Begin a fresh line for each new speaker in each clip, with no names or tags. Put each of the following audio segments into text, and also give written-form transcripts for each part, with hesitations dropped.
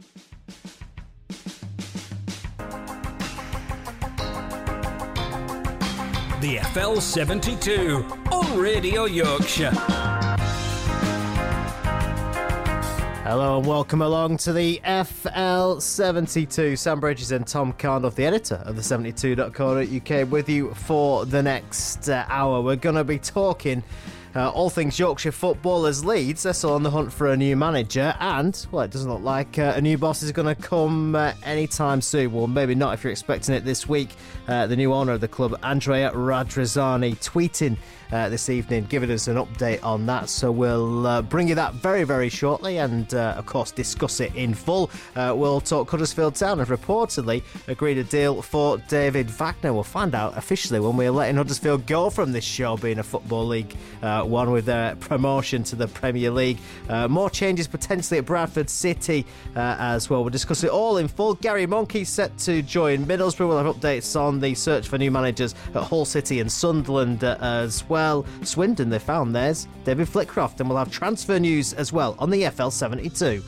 The FL 72 on Radio Yorkshire.
Hello and welcome along to the FL 72. Sam Bridges and Tom Carnoff, the editor of the 72.co.uk, with you for the next hour. We're going to be talking all things Yorkshire football as Leeds. They're still on the hunt for a new manager, and, well, it doesn't look like a new boss is going to come anytime soon. Well, maybe not if you're expecting it this week. The new owner of the club, Andrea Radrizzani, tweeting this evening, giving us an update on that. So we'll bring you that very, very shortly and, of course, discuss it in full. We'll talk Huddersfield Town have reportedly agreed a deal for David Wagner. We'll find out officially when we're letting Huddersfield go from this show being a Football League one with their promotion to the Premier League. More changes potentially at Bradford City as well. We'll discuss it all in full. Gary Monkey's set to join Middlesbrough. We'll have updates on the search for new managers at Hull City and Sunderland as well. Swindon, they found theirs, David Flitcroft, and we'll have transfer news as well on the FL 72.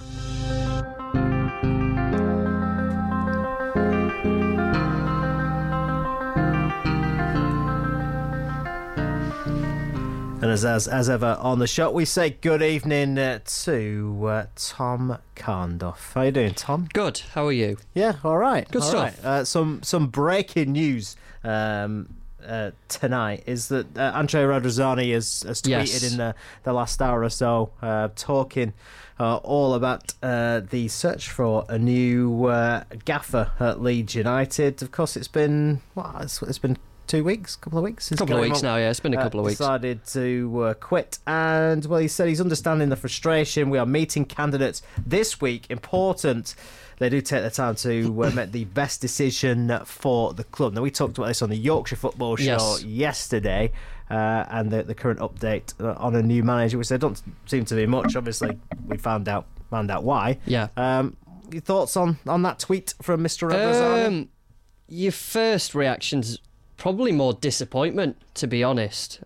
And as ever on the show, we say good evening to Tom Carnoff. How you doing, Tom?
Good. How are you?
Yeah, all right.
Good stuff.
Right. Some breaking news tonight is that Andrea Radrizzani has tweeted in the last hour or so, talking all about the search for a new gaffer at Leeds United. Of course, it's been 2 weeks, couple of weeks.
Couple of weeks now, yeah. It's been a couple of weeks.
Decided to quit, and well, he said he's understanding the frustration. We are meeting candidates this week. Important. They do take the time to make the best decision for the club. Now, we talked about this on the Yorkshire Football Show yesterday, and the current update on a new manager, which there don't seem to be much. Obviously, we found out why.
Yeah.
Your thoughts on that tweet from Mr. Radrizzani?
Your first reaction's probably more disappointment, to be honest.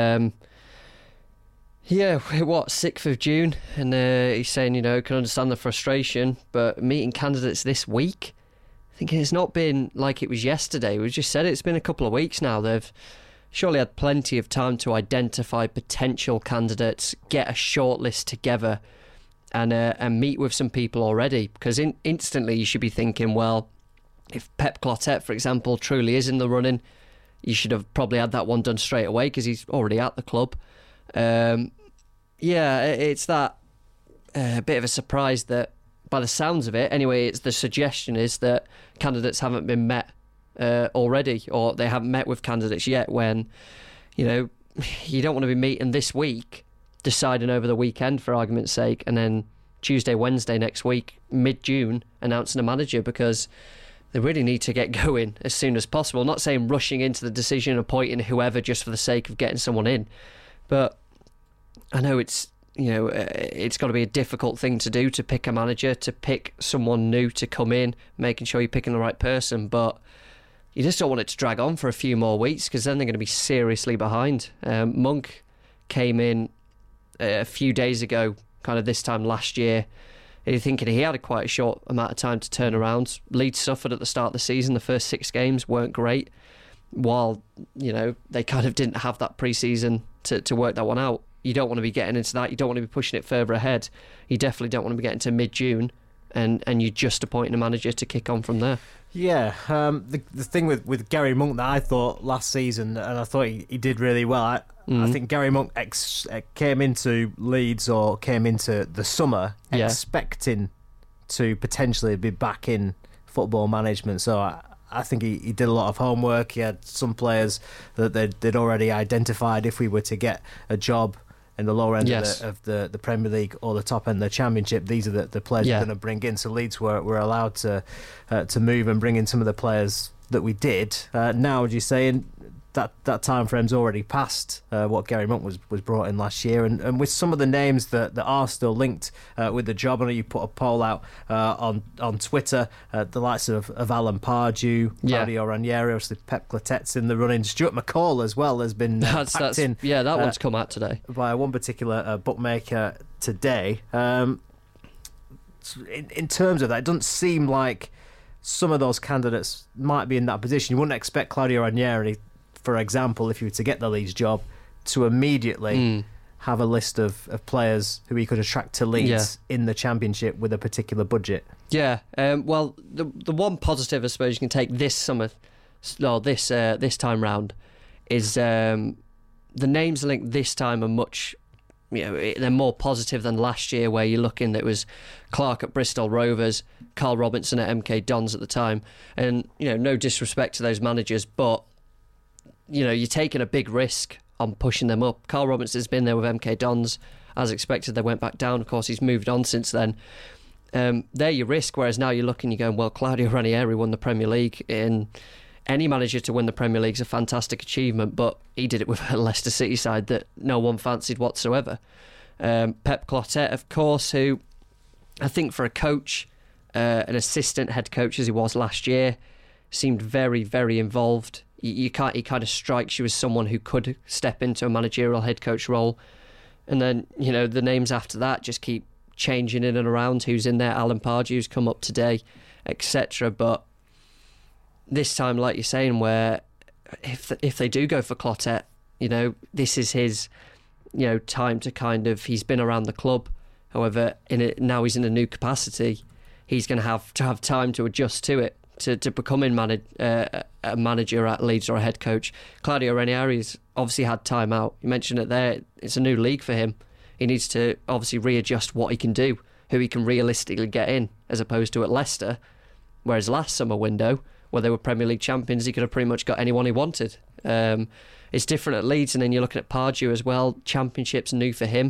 6th of June, and he's saying, can understand the frustration, but meeting candidates this week, thinking it's not been like it was yesterday. We just said it's been a couple of weeks now. They've surely had plenty of time to identify potential candidates, get a shortlist together, and meet with some people already, because instantly you should be thinking, well, if Pep Clotet, for example, truly is in the running, you should have probably had that one done straight away because he's already at the club. It's that bit of a surprise that, by the sounds of it, anyway, the suggestion is that candidates haven't been met already, or they haven't met with candidates yet, when, you don't want to be meeting this week, deciding over the weekend, for argument's sake, and then Tuesday, Wednesday next week, mid-June, announcing a manager, because they really need to get going as soon as possible. I'm not saying rushing into the decision, appointing whoever just for the sake of getting someone in, but I know it's got to be a difficult thing to do, to pick a manager, to pick someone new to come in, making sure you're picking the right person, but you just don't want it to drag on for a few more weeks, because then they're going to be seriously behind. Monk came in a few days ago, kind of this time last year, and you're thinking he had quite a short amount of time to turn around. Leeds suffered at the start of the season. The first 6 games weren't great, while they kind of didn't have that pre-season to work that one out. You don't want to be getting into that. You don't want to be pushing it further ahead. You definitely don't want to be getting to mid-June and you're just appointing a manager to kick on from there.
Yeah, the thing with Gary Monk that I thought last season, and I thought he did really well, I think Gary Monk came into Leeds, or came into the summer, expecting to potentially be back in football management. So I think he did a lot of homework. He had some players that they'd already identified. If we were to get a job in the lower end of the Premier League or the top end of the Championship, these are the players we're going to bring in. So Leeds were allowed to move and bring in some of the players that we did. Now, as you're saying, that time frame's already passed what Gary Monk was brought in last year, and with some of the names that are still linked with the job. I know you put a poll out on Twitter, the likes of Alan Pardew, Claudio Ranieri, obviously Pep Clotet's in the running. Stuart McCall as well has been packed in.
Yeah, that one's come out today
by one particular bookmaker today. in terms of that, it doesn't seem like some of those candidates might be in that position. You wouldn't expect Claudio Ranieri, for example, if you were to get the Leeds job, to immediately have a list of players who he could attract to Leeds in the Championship with a particular budget.
Yeah, well, the one positive I suppose you can take this summer, or this time round, is the names linked this time are much, they're more positive than last year, where you're looking that it was Clark at Bristol Rovers, Carl Robinson at MK Dons at the time, and no disrespect to those managers, but you're taking a big risk on pushing them up. Carl Robinson's been there with MK Dons. As expected, they went back down. Of course, he's moved on since then. There you risk, whereas now you're looking, you're going, well, Claudio Ranieri won the Premier League. And any manager to win the Premier League is a fantastic achievement, but he did it with a Leicester City side that no one fancied whatsoever. Pep Clotet, of course, who I think for a coach, an assistant head coach as he was last year, seemed very, very involved. He kind of strikes you as someone who could step into a managerial head coach role. And then, the names after that just keep changing in and around. Who's in there? Alan Pardew's come up today, etc. But this time, like you're saying, where if they do go for Clotet, this is his, time to kind of, he's been around the club. However, now he's in a new capacity. He's going to have time to adjust to it. To becoming a manager at Leeds or a head coach. Claudio Ranieri's obviously had time out. You mentioned it there. It's a new league for him. He needs to obviously readjust what he can do, who he can realistically get in, as opposed to at Leicester, whereas last summer window, where they were Premier League champions, he could have pretty much got anyone he wanted. It's different at Leeds, and then you're looking at Pardew as well. Championship's new for him,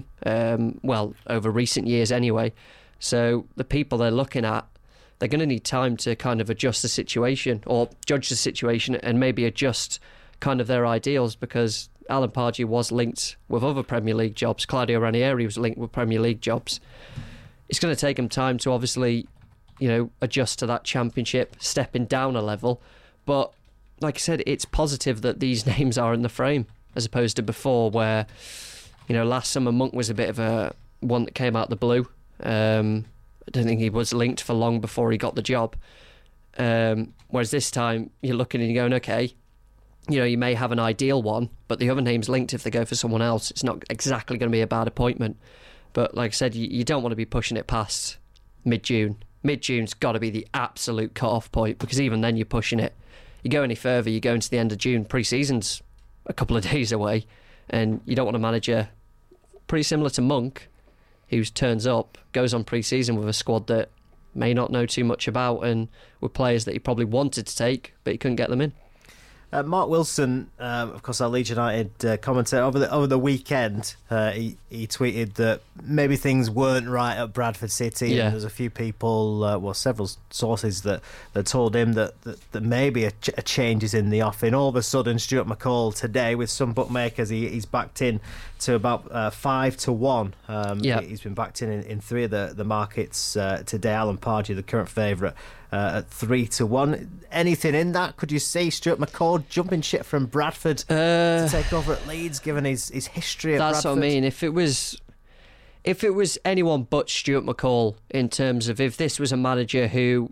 over recent years anyway. So the people they're looking at, they're going to need time to kind of adjust the situation or judge the situation and maybe adjust kind of their ideals, because Alan Pardew was linked with other Premier League jobs. Claudio Ranieri was linked with Premier League jobs. It's going to take them time to obviously, adjust to that Championship, stepping down a level. But like I said, it's positive that these names are in the frame as opposed to before where, last summer Monk was a bit of a one that came out the blue. I don't think he was linked for long before he got the job. Whereas this time, you're looking and you're going, okay, you may have an ideal one, but the other name's linked if they go for someone else. It's not exactly going to be a bad appointment. But like I said, you don't want to be pushing it past mid-June. Mid-June's got to be the absolute cut-off point, because even then you're pushing it. You go any further, you go into the end of June. Pre-season's a couple of days away, and you don't want a manager pretty similar to Monk, who turns up, goes on pre-season with a squad that may not know too much about, and with players that he probably wanted to take, but he couldn't get them in.
Mark Wilson, of course, our Leeds United commentator, over the weekend, he tweeted that maybe things weren't right at Bradford City.
Yeah.
And there's a few people, several sources that told him that maybe a change is in the offing. All of a sudden, Stuart McCall today, with some bookmakers, he's backed in to about 5-1. He's been backed in three of the markets today. Alan Pardew, the current favourite, at 3-1. Anything in that? Could you see Stuart McCall jumping ship from Bradford to take over at Leeds, given his history at Bradford?
That's what I mean. If it was anyone but Stuart McCall, in terms of if this was a manager who,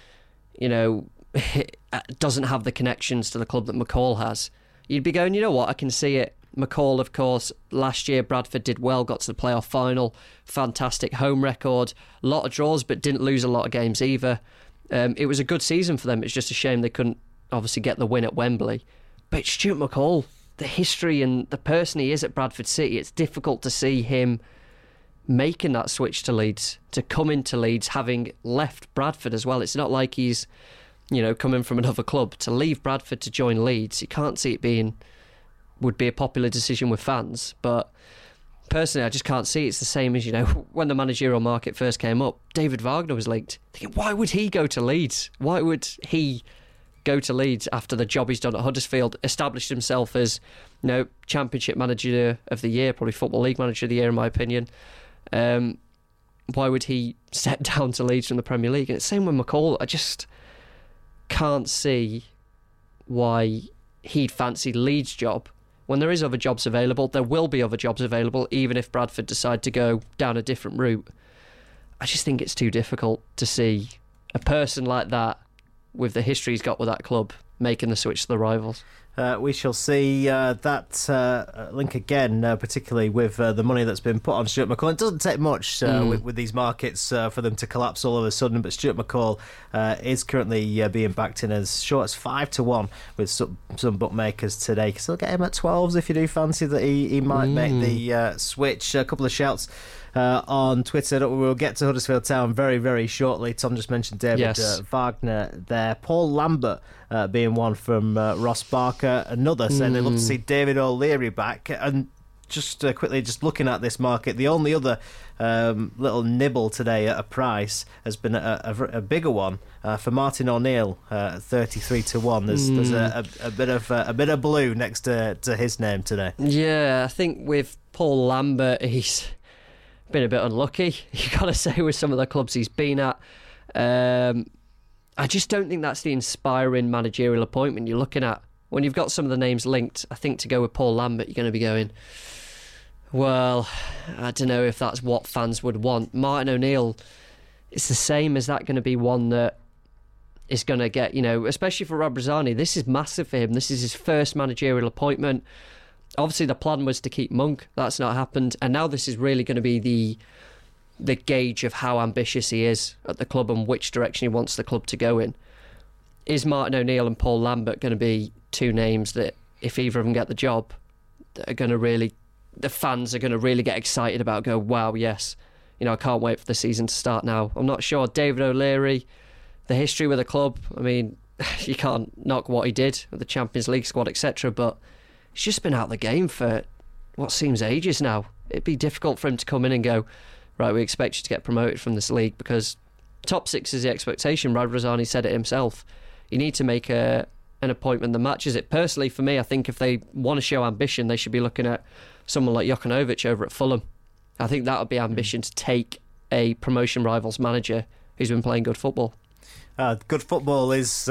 doesn't have the connections to the club that McCall has, you'd be going, I can see it. McCall, of course, last year Bradford did well, got to the playoff final, fantastic home record, a lot of draws, but didn't lose a lot of games either. It was a good season for them. It's just a shame they couldn't obviously get the win at Wembley. But Stuart McCall, the history and the person he is at Bradford City, it's difficult to see him making that switch to Leeds, to come into Leeds, having left Bradford as well. It's not like he's, coming from another club. To leave Bradford to join Leeds, you can't see it would be a popular decision with fans. But personally, I just can't see it's the same as, when the managerial market first came up, David Wagner was linked. Thinking, why would he go to Leeds? Why would he go to Leeds after the job he's done at Huddersfield, established himself as, Championship Manager of the Year, probably Football League Manager of the Year in my opinion. Why would he step down to Leeds from the Premier League? And it's the same with McCall. I just can't see why he'd fancy Leeds' job. When there is other jobs available, there will be other jobs available, even if Bradford decide to go down a different route. I just think it's too difficult to see a person like that, with the history he's got with that club, making the switch to the rivals.
We shall see that link again, particularly with the money that's been put on Stuart McCall. It doesn't take much with these markets for them to collapse all of a sudden, but Stuart McCall is currently being backed in as short as 5-1 with some bookmakers today. You can still get him at 12s if you do fancy that he might make the switch. A couple of shouts on Twitter. We'll get to Huddersfield Town very, very shortly. Tom just mentioned David Wagner there. Paul Lambert being one from Ross Barker. Another saying they'd love to see David O'Leary back. And just quickly, just looking at this market, the only other little nibble today at a price has been a bigger one for Martin O'Neill, 33-1. There's a bit of blue next to his name today.
Yeah, I think with Paul Lambert, he's been a bit unlucky, you got to say, with some of the clubs he's been at. I just don't think that's the inspiring managerial appointment you're looking at. When you've got some of the names linked, I think to go with Paul Lambert, you're going to be going, well, I don't know if that's what fans would want. Martin O'Neill, it's the same. Is that going to be one that is going to get, especially for Radrizzani, this is massive for him. This is his first managerial appointment. Obviously, the plan was to keep Monk. That's not happened. And now this is really going to be the gauge of how ambitious he is at the club and which direction he wants the club to go in. Is Martin O'Neill and Paul Lambert going to be two names that, if either of them get the job, that are going to really, the fans are going to really get excited about, go, wow, yes, I can't wait for the season to start now. I'm not sure. David O'Leary, the history with the club, I mean, you can't knock what he did with the Champions League squad, etc., but he's just been out of the game for what seems ages now. It'd be difficult for him to come in and go, right, we expect you to get promoted from this league, because top six is the expectation. Radrizzani said it himself. You need to make an appointment that matches it. Personally, for me, I think if they want to show ambition, they should be looking at someone like Jokanovic over at Fulham. I think that would be ambition, to take a promotion rivals manager who's been playing good football.
Good football is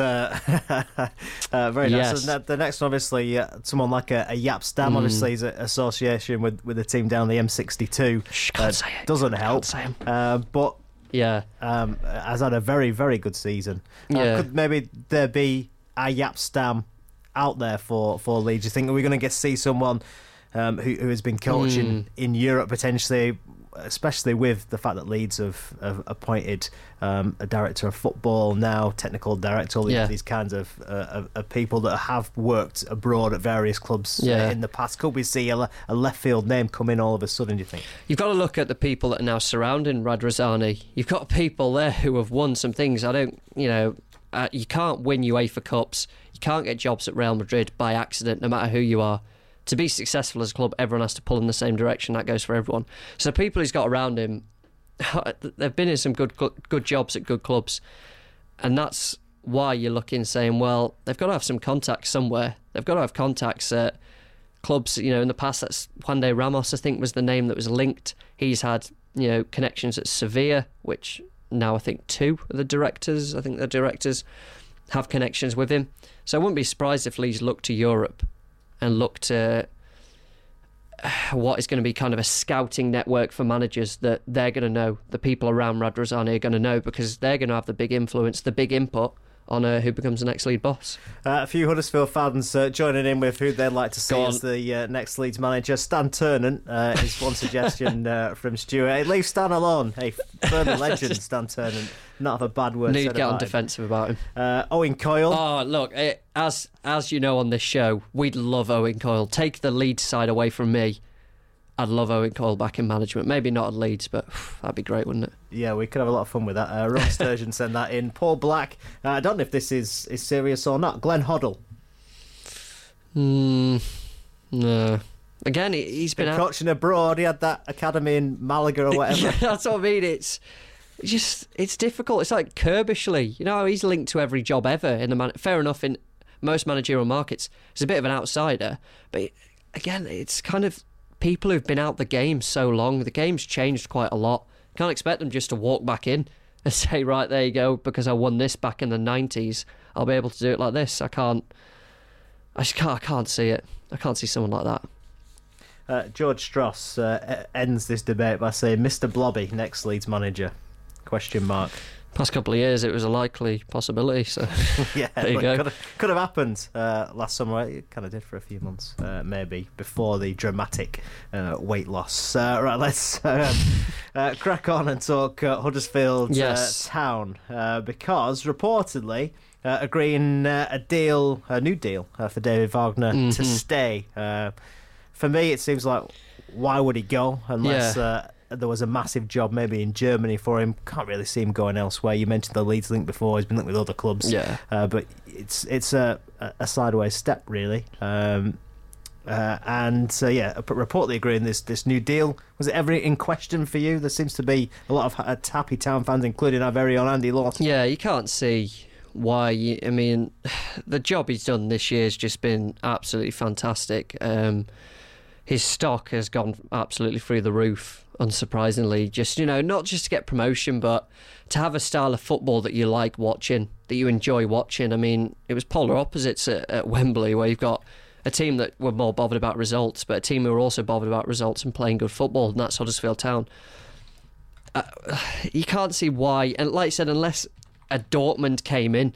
very nice. And the next one, obviously, someone like a Jaap Stam, obviously, is an association with the team down the M62.
Can't say it.
Doesn't help.
Can't say him.
But
yeah,
has had a very, very good season. Could maybe there be a Jaap Stam out there for Leeds? Do you think, are we going to get to see someone who has been coaching in Europe potentially, especially with the fact that Leeds have appointed a director of football now, technical director, all these kinds of people that have worked abroad at various clubs in the past? Could we see a left field name come in all of a sudden, do you think?
You've got to look at the people that are now surrounding Radrizzani. You've got people there who have won some things. You can't win UEFA Cups. You can't get jobs at Real Madrid by accident, no matter who you are. To be successful as a club, everyone has to pull in the same direction. That goes for everyone. So people he's got around him, they've been in some good jobs at good clubs, and that's why you're looking, saying, well, they've got to have some contacts somewhere. They've got to have contacts at clubs. In the past, that's Juan de Ramos, I think, was the name that was linked. He's had connections at Sevilla, which now I think two of the directors, have connections with him. So I wouldn't be surprised if Leeds look to Europe and look to what is going to be kind of a scouting network for managers that they're going to know, the people around Radrizzani are going to know, because they're going to have the big influence, the big input on who becomes the next lead boss.
A few Huddersfield fans joining in with who they'd like to see as the next Leeds manager. Stan Ternent is one suggestion from Stuart. Hey, leave Stan alone. Hey, further legend, Stan Ternent. Not have a bad word
Need
said
to get
about
on defensive about him.
Owen Coyle.
Oh, look, as you know on this show, we'd love Owen Coyle. Take the Leeds side away from me. I'd love Owen Coyle back in management. Maybe not at Leeds, but that'd be great, wouldn't it?
Yeah, we could have a lot of fun with that. Ron Sturgeon sent that in. Paul Black. I don't know if this is serious or not. Glenn Hoddle.
No. Again, he's been
coaching abroad. He had that academy in Malaga or whatever.
Yeah, that's what I mean. It's difficult. It's like Kirbishley. He's linked to every job ever in the fair enough, in most managerial markets. He's a bit of an outsider, but again, it's kind of people who've been out the game so long. The game's changed quite a lot. Can't expect them just to walk back in and say, right, there you go, because I won this back in the 90s, I'll be able to do it like this. I can't see it. I can't see someone like that.
George Stross ends this debate by saying, Mr. Blobby, next Leeds manager. Question mark.
Past couple of years, it was a likely possibility. So
Yeah,
there you go.
Could have happened last summer. It kind of did for a few months, maybe before the dramatic weight loss. Right, let's crack on and talk Huddersfield Town because reportedly agreeing a new deal for David Wagner to stay. For me, it seems like why would he go unless there was a massive job maybe in Germany for him. Can't really see him going elsewhere. You mentioned the Leeds link before. He's been linked with other clubs. But it's a sideways step, really. Reportedly agreeing this new deal. Was it ever in question for you? There seems to be a lot of happy Town fans, including our very own Andy Lawson.
Yeah, you can't see why. I mean, the job he's done this year has just been absolutely fantastic. His stock has gone absolutely through the roof, unsurprisingly. Just, not just to get promotion, but to have a style of football that you like watching, that you enjoy watching. I mean, it was polar opposites at Wembley, where you've got a team that were more bothered about results, but a team who were also bothered about results and playing good football, and that's Huddersfield Town. You can't see why, and like I said, unless a Dortmund came in,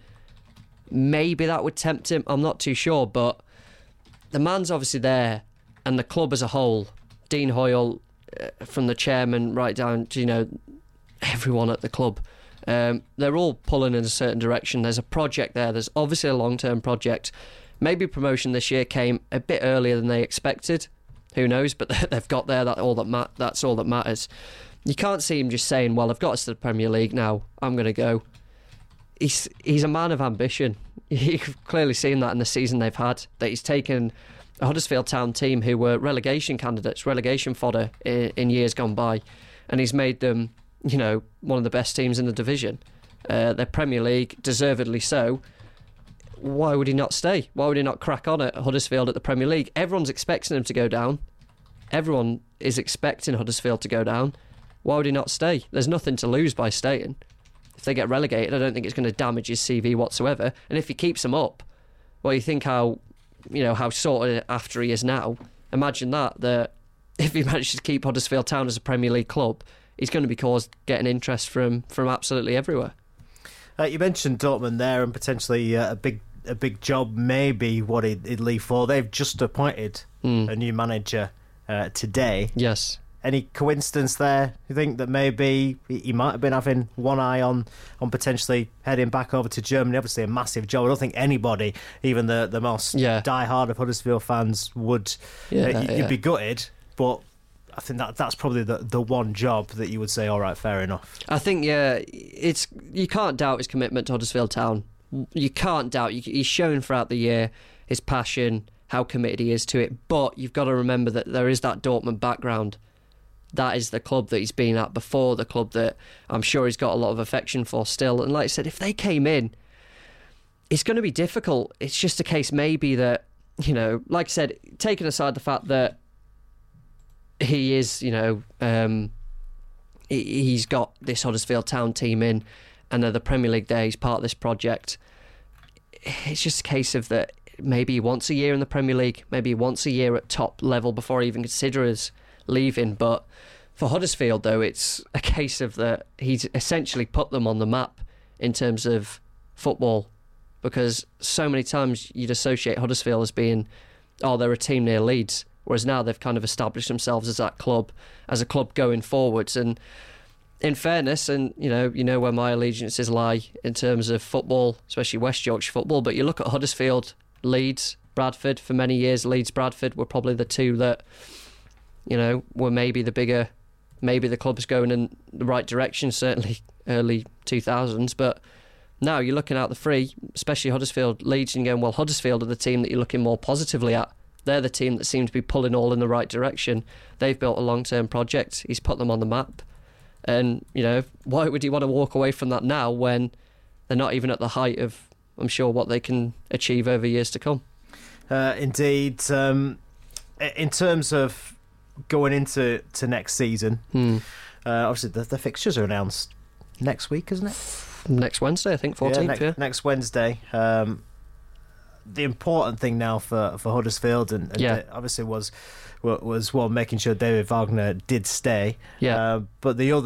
maybe that would tempt him. I'm not too sure, but the man's obviously there, and the club as a whole, Dean Hoyle, from the chairman right down to everyone at the club, they're all pulling in a certain direction. There's a project there. There's obviously a long-term project. Maybe promotion this year came a bit earlier than they expected. Who knows? But they've got there. That's all that matters. You can't see him just saying, "Well, I've got us to the Premier League now. I'm going to go." He's a man of ambition. You've clearly seen that in the season they've had. That he's taken a Huddersfield Town team who were relegation candidates, relegation fodder in years gone by, and he's made them, one of the best teams in the division. They're Premier League, deservedly so. Why would he not stay? Why would he not crack on at Huddersfield at the Premier League? Everyone's expecting him to go down. Everyone is expecting Huddersfield to go down. Why would he not stay? There's nothing to lose by staying. If they get relegated, I don't think it's going to damage his CV whatsoever. And if he keeps them up, well, you think how sorted after he is now. Imagine that if he manages to keep Huddersfield Town as a Premier League club, he's going to be getting interest from absolutely everywhere.
You mentioned Dortmund there, and potentially a big job, maybe what he'd leave for. They've just appointed a new manager today.
Yes.
Any coincidence there? You think that maybe he might have been having one eye on potentially heading back over to Germany? Obviously a massive job. I don't think anybody, even the most die-hard of Huddersfield fans, would you'd be gutted, but I think that's probably the one job that you would say, all right, fair enough.
I think, you can't doubt his commitment to Huddersfield Town. You can't doubt. He's shown throughout the year his passion, how committed he is to it, but you've got to remember that there is that Dortmund background. That is the club that he's been at before, the club that I'm sure he's got a lot of affection for still. And like I said, if they came in, it's going to be difficult. It's just a case maybe that, like I said, taking aside the fact that he is, he's got this Huddersfield Town team in and they're the Premier League there, he's part of this project. It's just a case of that maybe he wants a year in the Premier League, maybe he wants a year at top level before he even considers leaving. But for Huddersfield, though, it's a case of that he's essentially put them on the map in terms of football, because so many times you'd associate Huddersfield as being, they're a team near Leeds, whereas now they've kind of established themselves as that club, as a club going forwards. And in fairness, and you know where my allegiances lie in terms of football, especially West Yorkshire football, but you look at Huddersfield, Leeds, Bradford, for many years Leeds, Bradford were probably the two that were maybe the bigger, maybe the club's going in the right direction, certainly early 2000s. But now you're looking at the three, especially Huddersfield, Leeds, and you're going, well, Huddersfield are the team that you're looking more positively at. They're the team that seem to be pulling all in the right direction. They've built a long-term project. He's put them on the map. And, why would you want to walk away from that now when they're not even at the height of, I'm sure, what they can achieve over years to come?
Indeed. In terms of going into next season, obviously the fixtures are announced next week, isn't it?
Next Wednesday, I think, 14th.
Next Wednesday. The important thing now for Huddersfield and obviously was making sure David Wagner did stay. But the other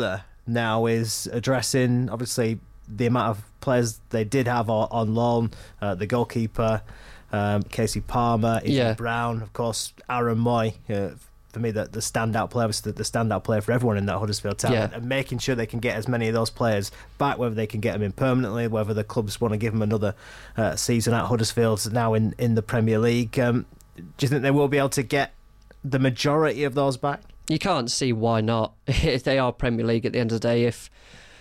now is addressing, obviously, the amount of players they did have on loan, the goalkeeper, Casey Palmer, Izzy Brown, of course, Aaron Moy. For me, the standout player was the standout player for everyone in that Huddersfield talent, and making sure they can get as many of those players back, whether they can get them in permanently, whether the clubs want to give them another season at Huddersfield now in the Premier League. Do you think they will be able to get the majority of those back?
You can't see why not. If they are Premier League at the end of the day, if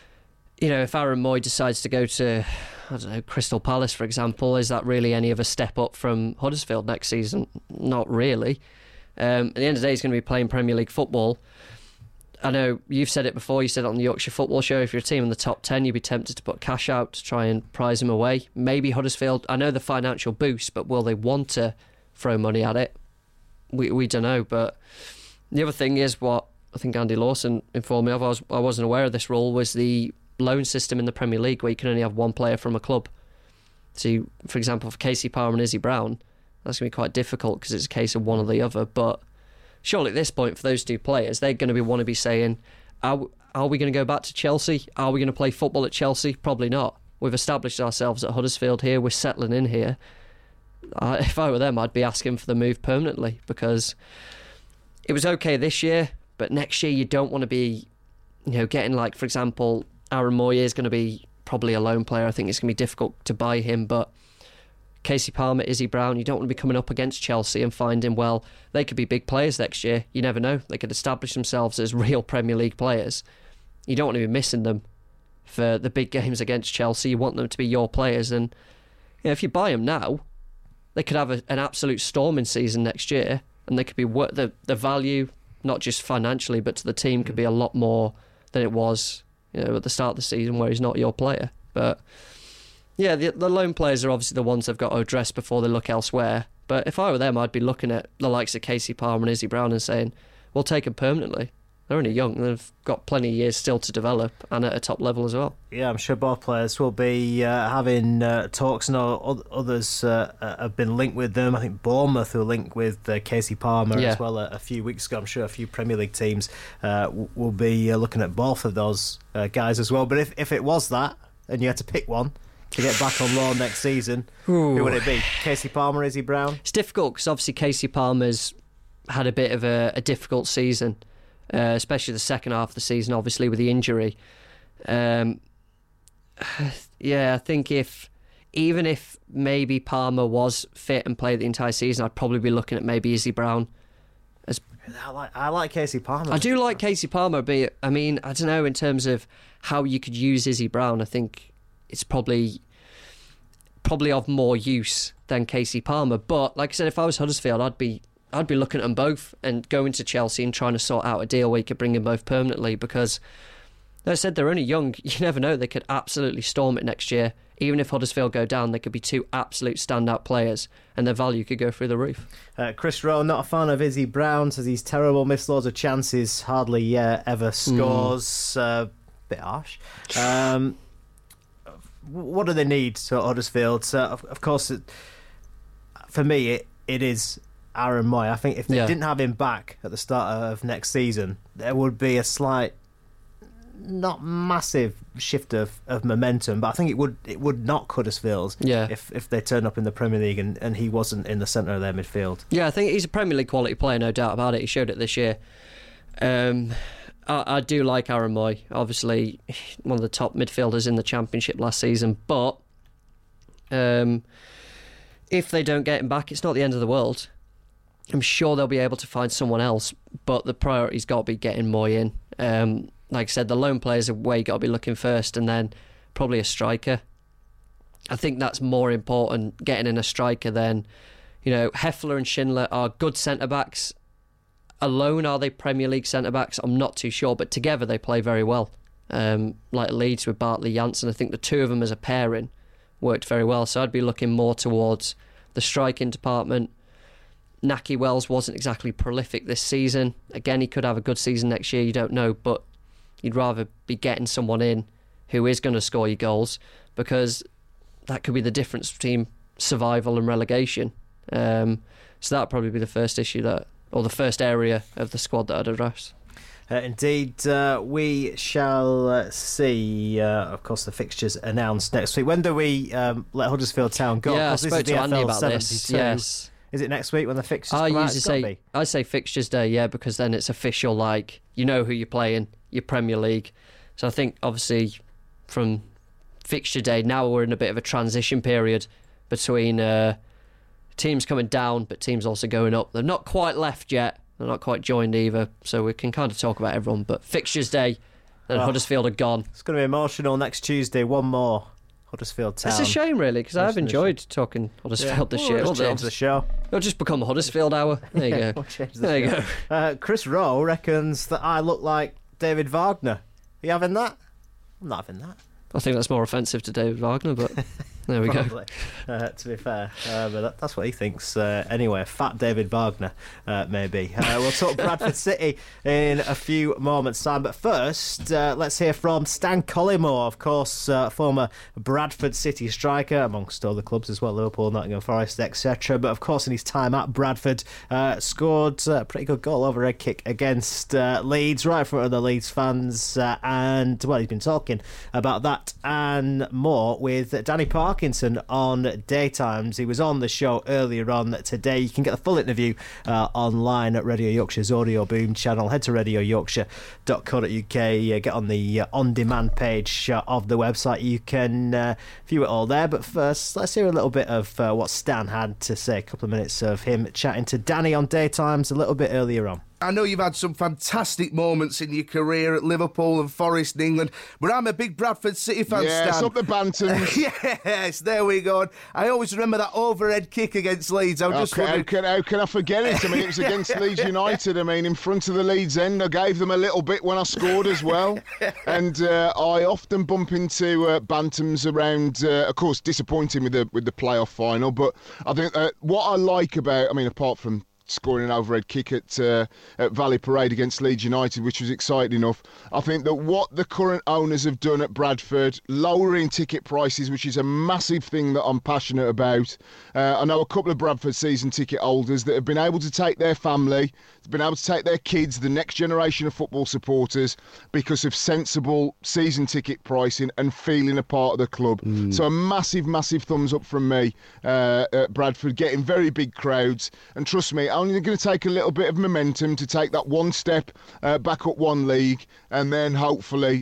Aaron Moy decides to go to, I don't know, Crystal Palace, for example, is that really any of a step up from Huddersfield next season? Not really. At the end of the day, he's going to be playing Premier League football. I know you've said it before, you said it on the Yorkshire Football Show, if you're a team in the top 10, you'd be tempted to put cash out to try and prize him away. Maybe Huddersfield, I know the financial boost, but will they want to throw money at it? We don't know. But the other thing is what I think Andy Lawson informed me of, I wasn't aware of this rule, was the loan system in the Premier League where you can only have one player from a club. So, for example, for Casey Palmer and Izzy Brown, that's going to be quite difficult because it's a case of one or the other. But surely at this point, for those two players, they're going to want to be saying, are we going to go back to Chelsea? Are we going to play football at Chelsea? Probably not. We've established ourselves at Huddersfield here. We're settling in here. If I were them, I'd be asking for the move permanently, because it was okay this year, but next year you don't want to be, getting, like, for example, Aaron Moy is going to be probably a loan player. I think it's going to be difficult to buy him, but Casey Palmer, Izzy Brown, you don't want to be coming up against Chelsea and finding, well, they could be big players next year. You never know. They could establish themselves as real Premier League players. You don't want to be missing them for the big games against Chelsea. You want them to be your players. And if you buy them now, they could have an absolute storming season next year, and they could be the value, not just financially, but to the team, could be a lot more than it was at the start of the season where he's not your player. But yeah, the loan players are obviously the ones they've got to address before they look elsewhere. But if I were them, I'd be looking at the likes of Casey Palmer and Izzy Brown and saying, we'll take them permanently. They're only young. They've got plenty of years still to develop, and at a top level as well. Yeah,
I'm sure both players will be having talks. Others have been linked with them. I think Bournemouth were linked with Casey Palmer as well a few weeks ago. I'm sure a few Premier League teams will be looking at both of those guys as well. But if it was that, and you had to pick one to get back on loan next season, who would it be? Casey Palmer, Izzy Brown?
It's difficult because obviously Casey Palmer's had a bit of a difficult season. Especially the second half of the season, obviously, with the injury. I think even if maybe Palmer was fit and played the entire season, I'd probably be looking at maybe Izzy Brown.
I like Casey Palmer.
I do like Casey Palmer, but I mean, I don't know, in terms of how you could use Izzy Brown, I think it's probably of more use than Casey Palmer. But like I said, if I was Huddersfield, I'd be looking at them both and going to Chelsea and trying to sort out a deal where you could bring them both permanently, because, like I said, they're only young. You never know. They could absolutely storm it next year. Even if Huddersfield go down, they could be two absolute standout players and their value could go through the roof.
Chris Rowe, not a fan of Izzy Brown, says he's terrible, missed loads of chances, hardly ever scores. Bit harsh. What do they need at Huddersfield? Of course, for me, it is Aaron Moy. I think if they didn't have him back at the start of next season, there would be a slight, not massive shift of momentum, but I think it would knock Huddersfield if they turn up in the Premier League and he wasn't in the centre of their midfield.
Yeah, I think he's a Premier League quality player, no doubt about it. He showed it this year. I do like Aaron Moy, obviously one of the top midfielders in the Championship last season, but if they don't get him back, it's not the end of the world. I'm sure they'll be able to find someone else, but the priority's got to be getting Moy in. Like I said, the lone players are where you got to be looking first, and then probably a striker. I think that's more important, getting in a striker, than, Heffler and Schindler are good centre-backs. Alone, are they Premier League centre-backs? I'm not too sure, but together they play very well. Like Leeds with Bartley Janssen, I think the two of them as a pairing worked very well, so I'd be looking more towards the striking department. Nahki Wells wasn't exactly prolific this season. Again, he could have a good season next year, you don't know, but you'd rather be getting someone in who is going to score your goals, because that could be the difference between survival and relegation. So that'd probably be the first issue or the first area of the squad that I'd address.
Indeed, we shall see, of course, the fixtures announced next week. When do we let Huddersfield Town go?
Yeah, I
This is
spoke
the
to Andy
FL
about
72.
this. Yes.
Is it next week when the fixtures
I
come out?
usually
It's gotta
say
be.
I say fixtures day, yeah, because then it's official. Like, you know who you're playing, your Premier League. So I think obviously from fixture day now we're in a bit of a transition period between teams coming down, but teams also going up. They're not quite left yet. They're not quite joined either. So we can kind of talk about everyone. But fixtures day, then Huddersfield are gone.
It's going to be emotional next Tuesday. One more. Huddersfield Town.
It's a shame, really, because I've enjoyed talking Huddersfield this year.
We'll change the show.
It'll just become the Huddersfield Hour. There you go.
We'll change the
There you
show.
go.
Chris Rowe reckons that I look like David Wagner. Are you having that? I'm not having that.
I think that's more offensive to David Wagner, but there we go.
Probably, to be fair. But that's what he thinks anyway. Fat David Wagner, maybe. We'll talk Bradford City in a few moments' time. But first, let's hear from Stan Collymore, of course, former Bradford City striker, amongst other clubs as well, Liverpool, Nottingham Forest, etc. But of course, in his time at Bradford, scored a pretty good goal over head kick against Leeds, right in front of the Leeds fans. And, well, he's been talking about that and more with Danny Parkinson on Daytimes. He was on the show earlier on today. You can get the full interview online at Radio Yorkshire's Audio Boom channel. Head to radioyorkshire.co.uk, get on the on-demand page of the website. You can view it all there. But first, let's hear a little bit of what Stan had to say. A couple of minutes of him chatting to Danny on Daytimes a little bit earlier on.
I know you've had some fantastic moments in your career at Liverpool and Forest in England, but I'm a big Bradford City fan,
Yes,
Stan.
up the Bantams.
Yes, there we go. I always remember that overhead kick against Leeds. I'm just wondering...
How can I forget it? I mean, it was against Leeds United. I mean, in front of the Leeds end. I gave them a little bit when I scored as well. And I often bump into Bantams around, of course, disappointing with the playoff final. But I think what I like about, I mean, apart from scoring an overhead kick at Valley Parade against Leeds United, which was exciting enough. I think that what the current owners have done at Bradford, lowering ticket prices, which is a massive thing that I'm passionate about. I know a couple of Bradford season ticket holders that have been able to take their family, been able to take their kids, the next generation of football supporters, because of sensible season ticket pricing and feeling a part of the club. So a massive, massive thumbs up from me at Bradford, getting very big crowds. And trust me, only going to take a little bit of momentum to take that one step back up one league, and then hopefully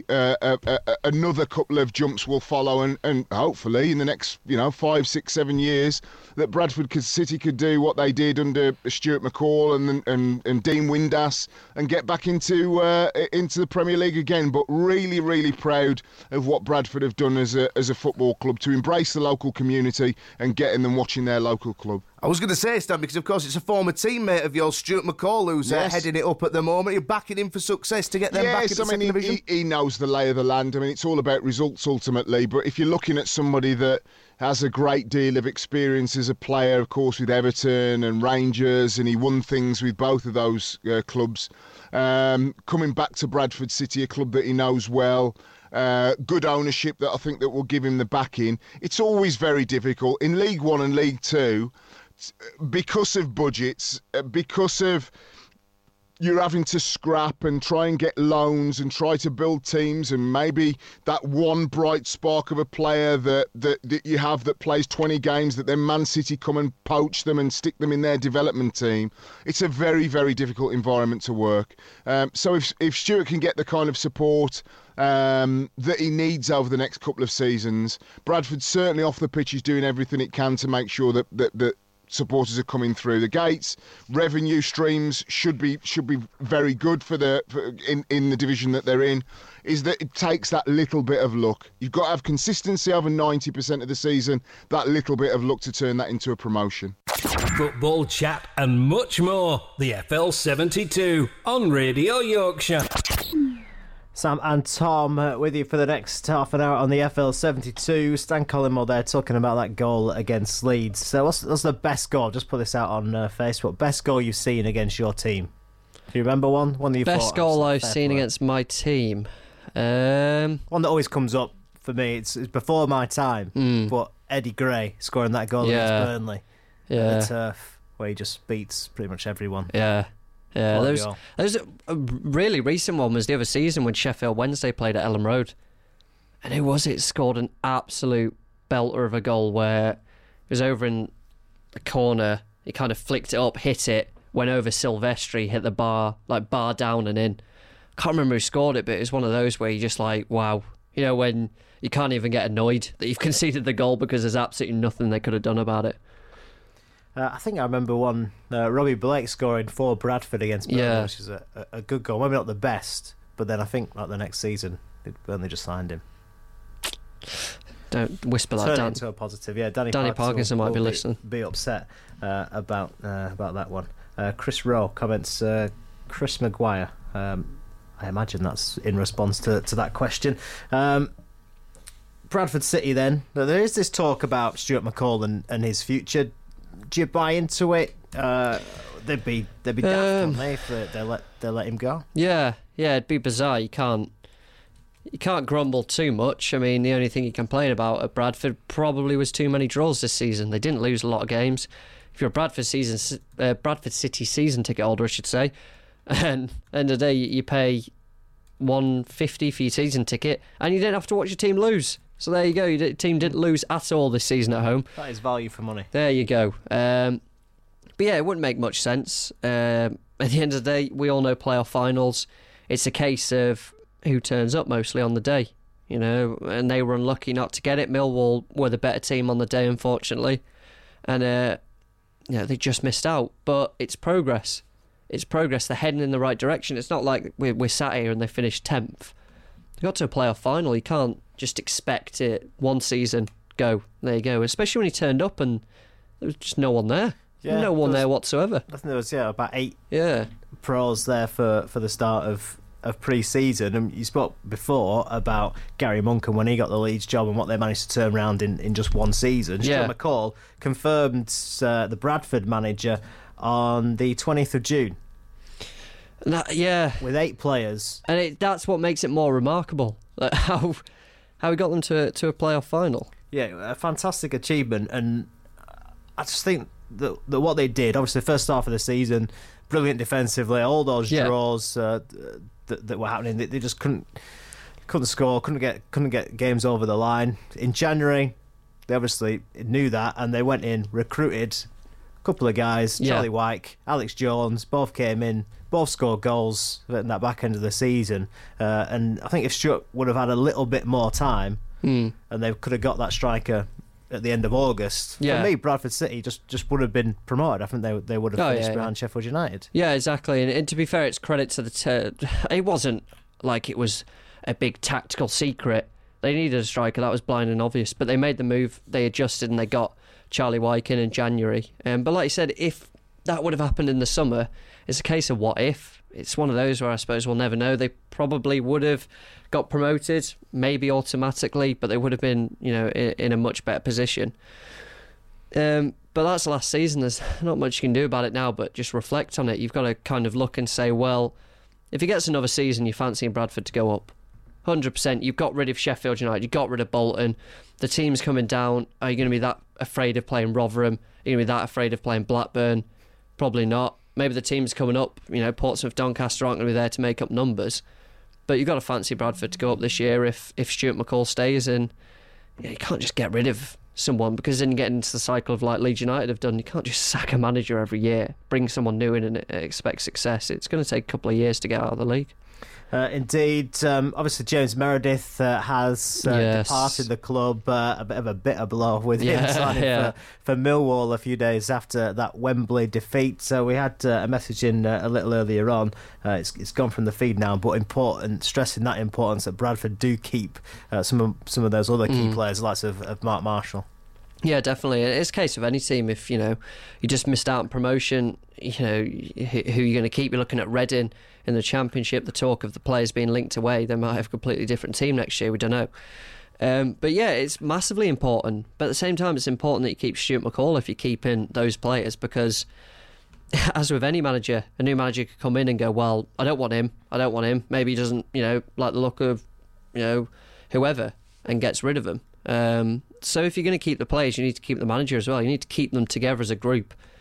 another couple of jumps will follow, and hopefully in the next 5, 6, 7 years that Bradford City could do what they did under Stuart McCall and Dean Windass and get back into the Premier League again. But really, really proud of what Bradford have done as a football club to embrace the local community and getting them watching their local club.
I was going to say, Stan, because of course it's a former teammate of yours, Stuart McCall, who's heading it up at the moment. You're backing him for success to get them back in the second division.
He knows the lay of the land. I mean, it's all about results ultimately. But if you're looking at somebody that has a great deal of experience as a player, of course, with Everton and Rangers, and he won things with both of those clubs. Coming back to Bradford City, a club that he knows well. Good ownership that I think that will give him the backing. It's always very difficult in League One and League Two because of budgets, because of you're having to scrap and try and get loans and try to build teams, and maybe that one bright spark of a player that you have that plays 20 games, that then Man City come and poach them and stick them in their development team. It's a very, very difficult environment to work. So if Stuart can get the kind of support that he needs over the next couple of seasons, Bradford certainly off the pitch is doing everything it can to make sure that supporters are coming through the gates. Revenue streams should be very good in the division that they're in. Is that it takes that little bit of luck. You've got to have consistency over 90% of the season, that little bit of luck to turn that into a promotion.
Football chat and much more. The FL 72 on Radio Yorkshire.
Sam and Tom with you for the next half an hour on the FL 72. Stan Collymore there talking about that goal against Leeds. So what's the best goal? Just put this out on Facebook. Best goal you've seen against your team? Do you remember one? One that you
best goal I've seen against my team?
One that always comes up for me. It's before my time, but Eddie Gray scoring that goal against Burnley at the turf, where he just beats pretty much everyone.
Yeah. Yeah, there was a really recent one was the other season when Sheffield Wednesday played at Ellen Road. And who was it? Scored an absolute belter of a goal where it was over in the corner. He kind of flicked it up, hit it, went over Silvestri, hit the bar, like bar down and in. Can't remember who scored it, but it was one of those where you're just like, wow. You know, when you can't even get annoyed that you've conceded the goal because there's absolutely nothing they could have done about it.
I think I remember one, Robbie Blake scoring for Bradford against Burnley, which is a good goal. Maybe not the best, but then I think like the next season, Burnley just signed him.
Don't whisper that
down.
down.
Into a positive, yeah. Danny
Parkinson might be listening.
Be upset about that one. Chris Rowe comments, Chris Maguire. I imagine that's in response to that question. Bradford City then. There is this talk about Stuart McCall and his future. Do you buy into it? They'd be daft, wouldn't they, if they let him go?
Yeah, it'd be bizarre. You can't grumble too much. I mean, the only thing you complain about at Bradford probably was too many draws this season. They didn't lose a lot of games. If you're a Bradford City season ticket holder, I should say, and at the end of the day, you pay $150 for your season ticket, and you didn't have to watch your team lose. So there you go. Your team didn't lose at all this season at home.
That is value for money.
There you go. But yeah, it wouldn't make much sense. At the end of the day, we all know playoff finals. It's a case of who turns up mostly on the day, you know, and they were unlucky not to get it. Millwall were the better team on the day, unfortunately, and they just missed out. But it's progress. It's progress. They're heading in the right direction. It's not like we're sat here and they finished 10th. They got to a playoff final. You can't just expect it one season, go, there you go. Especially when he turned up and there was just no one there. Yeah, no one there whatsoever.
I think there was about 8 pros there for the start of pre-season. And you spoke before about Gary Monk and when he got the Leeds job and what they managed to turn around in just one season. Stuart McCall confirmed the Bradford manager on the 20th of June. With 8 players.
And that's what makes it more remarkable. Like how he got them to a playoff final.
Yeah, a fantastic achievement. And I just think that what they did, obviously the first half of the season, brilliant defensively, all those draws that were happening, they just couldn't score, couldn't get games over the line. In January, they obviously knew that, and they went in, recruited a couple of guys, Charlie Wyke, Alex Jones, both came in, both scored goals in that back end of the season. And I think if Stuart would have had a little bit more time, and they could have got that striker at the end of August, for me, Bradford City just would have been promoted. I think they would have finished behind Sheffield United. Yeah,
exactly. And to be fair, it's credit to it wasn't like it was a big tactical secret. They needed a striker, that was blind and obvious, but they made the move, they adjusted, and they got Charlie Wyke in January. But like you said, if that would have happened in the summer, it's a case of what if. It's one of those where I suppose we'll never know. They probably would have got promoted, maybe automatically, but they would have been, in a much better position. But that's last season. There's not much you can do about it now, but just reflect on it. You've got to kind of look and say, well, if he gets another season, you're fancying Bradford to go up. 100%. You've got rid of Sheffield United. You got rid of Bolton. The team's coming down. Are you going to be that afraid of playing Rotherham? Are you going to be that afraid of playing Blackburn? Probably not. Maybe the team's coming up. Portsmouth, Doncaster aren't going to be there to make up numbers. But you've got to fancy Bradford to go up this year if Stuart McCall stays. And you can't just get rid of someone, because then you get into the cycle of like Leeds United have done. You can't just sack a manager every year, bring someone new in and expect success. It's going to take a couple of years to get out of the league.
Indeed, obviously James Meredith has departed the club. A bit of a bitter blow with him signing for Millwall a few days after that Wembley defeat. So we had a message in a little earlier on. It's gone from the feed now, but stressing that importance that Bradford do keep some of those other key players, like of Mark Marshall.
Yeah, definitely. It's a case of any team. If you just missed out on promotion, who you're going to keep? You're looking at Reading in the Championship. The talk of the players being linked away, they might have a completely different team next year. We don't know. But yeah, it's massively important. But at the same time, it's important that you keep Stuart McCall if you're keeping those players, because as with any manager, a new manager could come in and go, well, I don't want him. Maybe he doesn't, like the look of, whoever, and gets rid of him. So if you're going to keep the players, you need to keep the manager as well. You need to keep them together as a group.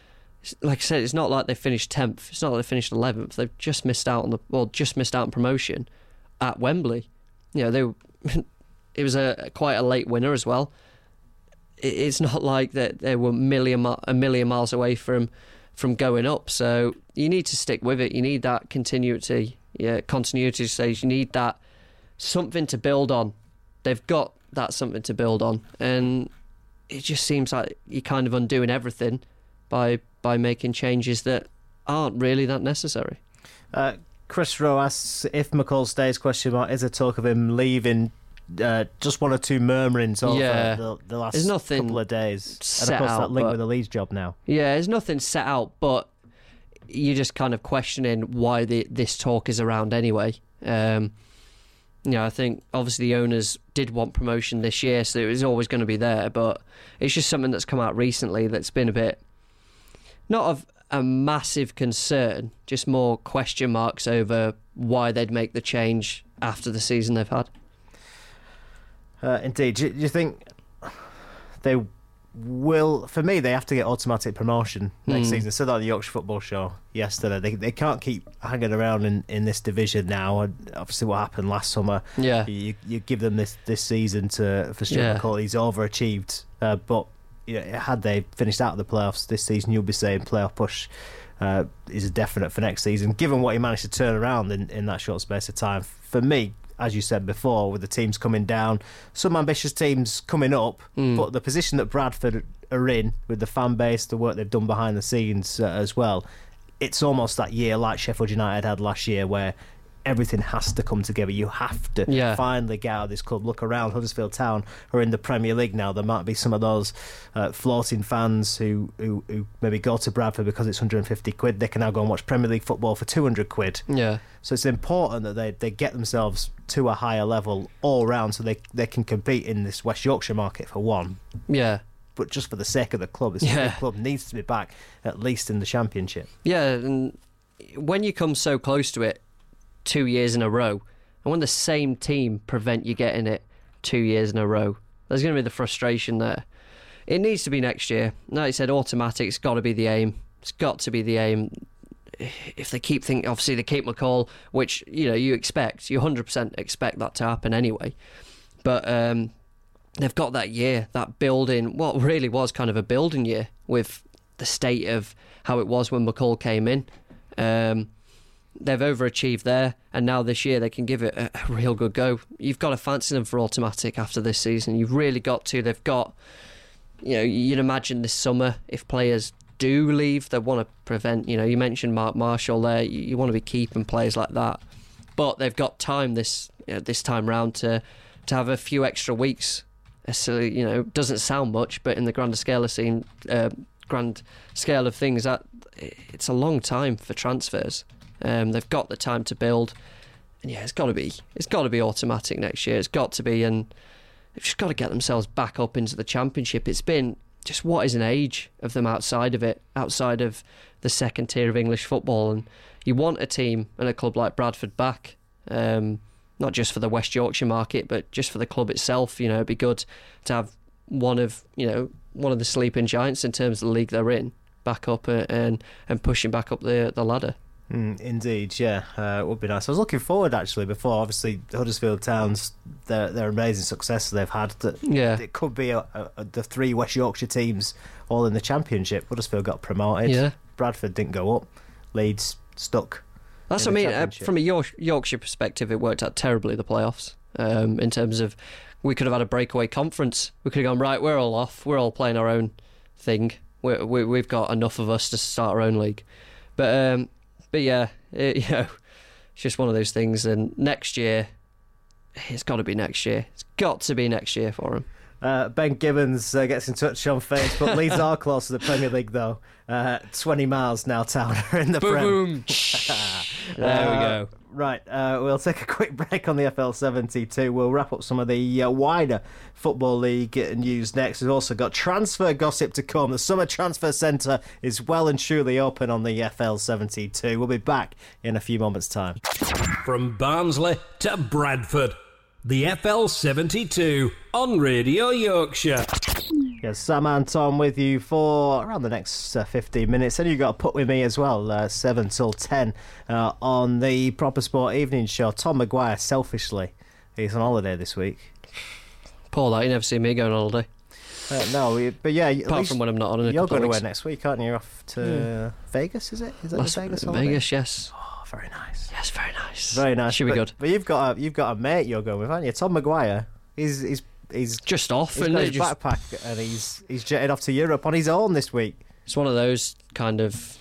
like I said, it's not like they finished 10th. It's not like they finished 11th. They've just missed out on promotion at Wembley. You know, it was quite a late winner as well. It's not like that they were a million miles away from going up. So you need to stick with it. You need that continuity stage. You need that something to build on. They've got that something to build on, and it just seems like you're kind of undoing everything by making changes that aren't really that necessary.
Chris Rowe asks if McCall stays, question mark, is there talk of him leaving? Just one or two murmurings over the last couple of days. And of course that link with the Leeds job now. Yeah,
there's nothing set out, but you're just kind of questioning why this talk is around anyway. I think obviously the owners did want promotion this year, so it was always going to be there, but it's just something that's come out recently that's been a bit, not of a massive concern, just more question marks over why they'd make the change after the season they've had.
Indeed. Do you think they will? For me, they have to get automatic promotion next season. I said that on the Yorkshire Football Show yesterday. They can't keep hanging around in this division now. And obviously, what happened last summer.
Yeah,
you give them this season for Stuart McCall. He's overachieved. But had they finished out of the playoffs this season, you'll be saying playoff push is a definite for next season. Given what he managed to turn around in that short space of time, for me, as you said before, with the teams coming down, some ambitious teams coming up, but the position that Bradford are in, with the fan base, the work they've done behind the scenes as well, it's almost that year like Sheffield United had last year where everything has to come together. You have to finally get out of this club. Look around, Huddersfield Town are in the Premier League now. There might be some of those floating fans who maybe go to Bradford because it's 150 quid. They can now go and watch Premier League football for 200 quid.
Yeah.
So it's important that they get themselves to a higher level all round so they can compete in this West Yorkshire market for one.
Yeah.
But just for the sake of the club, the club needs to be back at least in the Championship.
Yeah, and when you come so close to it 2 years in a row, and when the same team prevent you getting it 2 years in a row, there's going to be the frustration there. It needs to be next year. Like you said, automatic, it's got to be the aim. It's got to be the aim. If they keep thinking, obviously they keep McCall, which you 100% expect that to happen anyway. But they've got that year, that building, what really was kind of a building year with the state of how it was when McCall came in. They've overachieved there, and now this year they can give it a real good go. You've got to fancy them for automatic after this season. You've really got to. They've got, you'd imagine this summer, if players do leave, they want to prevent, you mentioned Mark Marshall there, you want to be keeping players like that. But they've got time this time round to have a few extra weeks. So, doesn't sound much, but in the grand scale of things, that it's a long time for transfers. They've got the time to build, and it's got to be automatic next year. It's got to be, and they've just got to get themselves back up into the Championship. It's been just what is an age of them outside of the second tier of English football, and you want a team and a club like Bradford back, not just for the West Yorkshire market, but just for the club itself. It'd be good to have one of the sleeping giants in terms of the league they're in back up and pushing back up the ladder.
Indeed, yeah, it would be nice. I was looking forward actually before, obviously Huddersfield Town's their amazing success that they've had. That it could be the three West Yorkshire teams all in the Championship. Huddersfield got promoted. Yeah. Bradford didn't go up. Leeds stuck.
That's what I mean. From a Yorkshire perspective, it worked out terribly, the playoffs. In terms of, we could have had a breakaway conference. We could have gone, right, we're all off. We're all playing our own thing. We've got enough of us to start our own league. But yeah, it's just one of those things. And next year, it's got to be next year. It's got to be next year for him.
Ben Gibbons gets in touch on Facebook. Leeds are close to the Premier League, though. 20 miles now, Town are in the
Prem. There we go.
Right, we'll take a quick break on the FL72. We'll wrap up some of the wider Football League news next. We've also got transfer gossip to come. The Summer Transfer Centre is well and truly open on the FL72. We'll be back in a few moments' time.
From Barnsley to Bradford, the FL72 on Radio Yorkshire.
Yes, Sam and Tom with you for around the next 15 minutes. And you've got to put with me as well, 7 till 10 on the Proper Sport Evening Show. Tom Maguire, selfishly, he's on holiday this week.
Poor lad, you never see me going on holiday.
But yeah,
apart from when I'm not on.
You're going away next week, aren't you? You're off to Vegas, is it? Is that the Vegas holiday?
Vegas, yes.
Oh, very nice.
Yes, very nice.
Very nice.
Should be good.
But you've got a mate you're going with, haven't you? Tom Maguire. He's
just off,
and he's got his backpack, and he's jetted off to Europe on his own this week.
It's one of those kind of,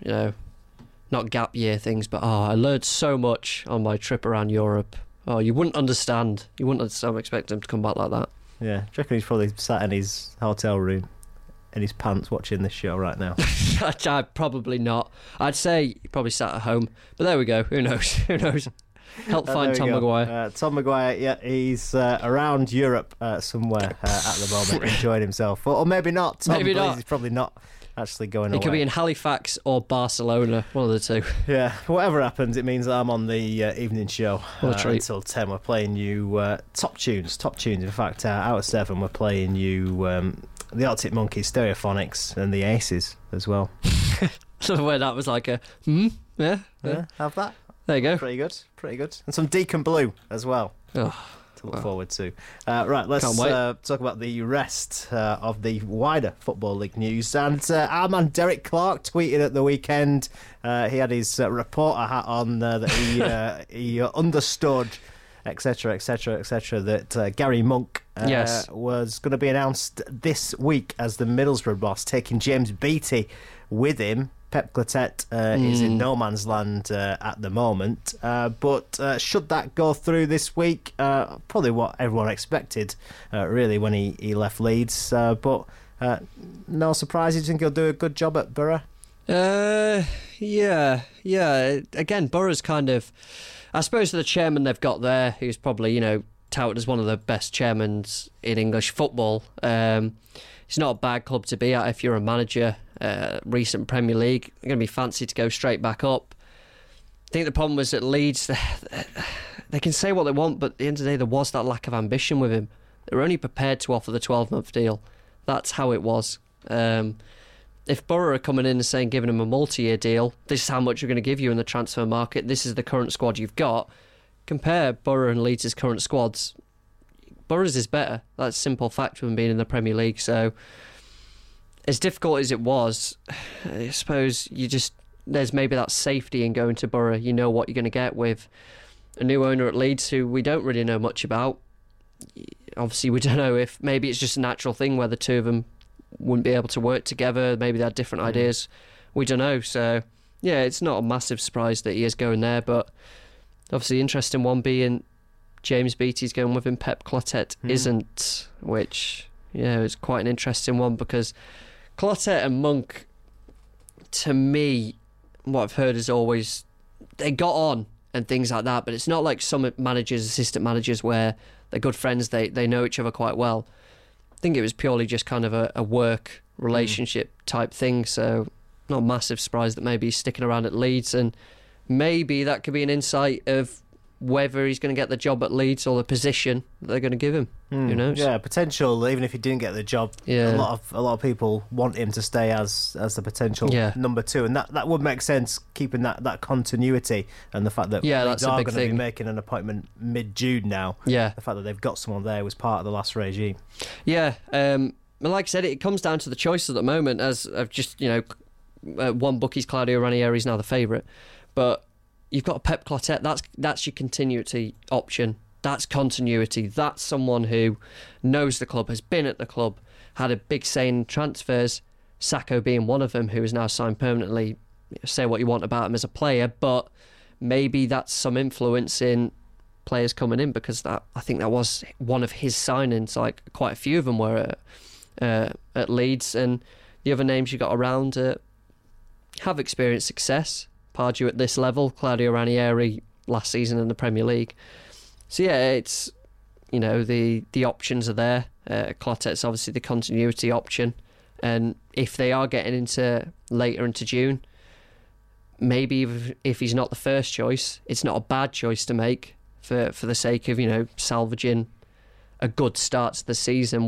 not gap year things, but I learned so much on my trip around Europe. Oh, you wouldn't understand. I'm expecting him to come back like that.
Yeah, do you reckon he's probably sat in his hotel room in his pants watching this show right now?
Probably not. I'd say he probably sat at home. But there we go. Who knows? Who knows? Help find Tom Maguire.
Tom Maguire, yeah, he's around Europe somewhere at the moment, enjoying himself. Or maybe not. Tom,
maybe not.
He's probably not actually going away.
He could be in Halifax or Barcelona, one of the two.
Yeah, whatever happens, it means that I'm on the evening show until 10. We're playing you top tunes. In fact, out of 7, we're playing you the Arctic Monkeys, Stereophonics, and the Aces as well.
So where that was like a, yeah,
have that.
There you go.
Pretty good. And some Deacon Blue as well.
Oh,
to look forward to. Right, let's talk about the rest of the wider Football League news. And our man Derek Clark tweeted at the weekend. He had his reporter hat on that he understood, etc., that Gary Monk was going to be announced this week as the Middlesbrough boss, taking James Beattie with him. Pep Clotet is in no man's land at the moment, but should that go through this week, probably what everyone expected really when he left Leeds, but no surprise, you think he'll do a good job at Borough?
Yeah, again, Borough's kind of, I suppose, the chairman they've got there, who's probably touted as one of the best chairmen in English football. It's not a bad club to be at if you're a manager. Recent Premier League, they're going to be fancy to go straight back up. I think the problem was at Leeds, they can say what they want, but at the end of the day, there was that lack of ambition with him. They were only prepared to offer the 12-month deal. That's how it was. If Borough are coming in and saying, giving him a multi-year deal, this is how much we're going to give you in the transfer market, this is the current squad you've got, compare Borough and Leeds' current squads. Borough's is better. That's a simple fact from being in the Premier League. So, as difficult as it was, I suppose there's maybe that safety in going to Borough. You know what you're going to get with a new owner at Leeds who we don't really know much about. Obviously, we don't know if maybe it's just a natural thing where the two of them wouldn't be able to work together. Maybe they had different ideas. We don't know. So, yeah, it's not a massive surprise that he is going there. But obviously, interesting one being James Beattie's going with him. Pep Clotet isn't, which, is quite an interesting one because Clotet and Monk, to me, what I've heard is always they got on and things like that, but it's not like some managers, assistant managers, where they're good friends, they know each other quite well. I think it was purely just kind of a work relationship type thing, so not a massive surprise that maybe he's sticking around at Leeds, and maybe that could be an insight of whether he's going to get the job at Leeds or the position that they're going to give him. Who knows?
Yeah, potential. Even if he didn't get the job, a lot of people want him to stay as the potential number 2, and that would make sense, keeping that continuity and the fact that Leeds are going to be making an appointment mid-June now. Yeah, the fact that they've got someone there was part of the last regime.
Yeah, like I said, it comes down to the choice at the moment. As I've just one bookie's Claudio Ranieri is now the favourite, but you've got a Pep Clotet. That's your continuity option. That's continuity. That's someone who knows the club, has been at the club, had a big say in transfers. Sacco being one of them, who is now signed permanently. Say what you want about him as a player, but maybe that's some influence in players coming in, because I think that was one of his signings. Like quite a few of them were at Leeds, and the other names you got around have experienced success. Pardew at this level, Claudio Ranieri last season in the Premier League. So yeah, it's the options are there. Clotet's obviously the continuity option, and if they are getting later into June, maybe if he's not the first choice, it's not a bad choice to make for the sake of salvaging a good start to the season, which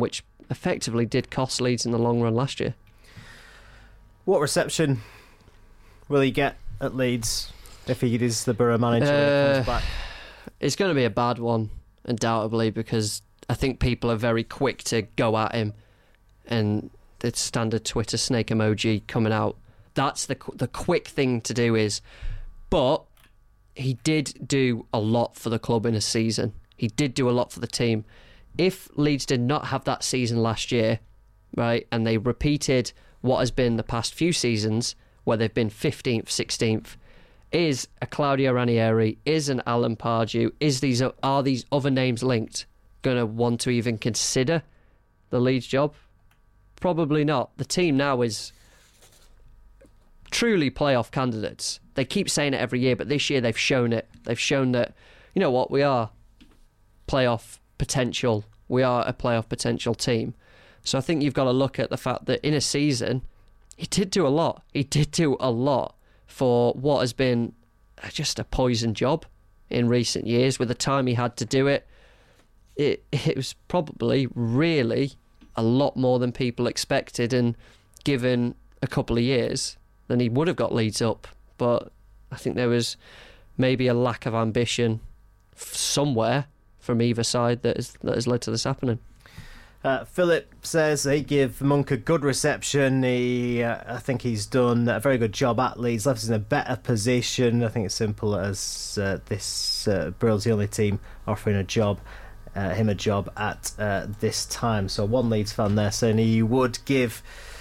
effectively did cost Leeds in the long run last year.
What reception will he get at Leeds if he is the Borough manager when he comes back?
It's going to be a bad one, undoubtedly, because I think people are very quick to go at him, and the standard Twitter snake emoji coming out. That's the quick thing to do is, but he did do a lot for the club in a season. He did do a lot for the team. If Leeds did not have that season last year, right, and they repeated what has been the past few seasons, where they've been 15th, 16th, is a Claudio Ranieri, is an Alan Pardew, are these other names linked going to want to even consider the Leeds job? Probably not. The team now is truly playoff candidates. They keep saying it every year, but this year they've shown it. They've shown that, you know what, we are playoff potential. We are a playoff potential team. So I think you've got to look at the fact that in a season, he did do a lot. He did do a lot for what has been just a poison job in recent years. With the time he had to do it, it was probably really a lot more than people expected, and given a couple of years, then he would have got Leeds up. But I think there was maybe a lack of ambition somewhere from either side that has led to this happening.
Philip says he give Monk a good reception. I think he's done a very good job at Leeds. Left us in a better position. I think it's simple as this Brill's the only team offering him a job at this time. So one Leeds fan there saying he would give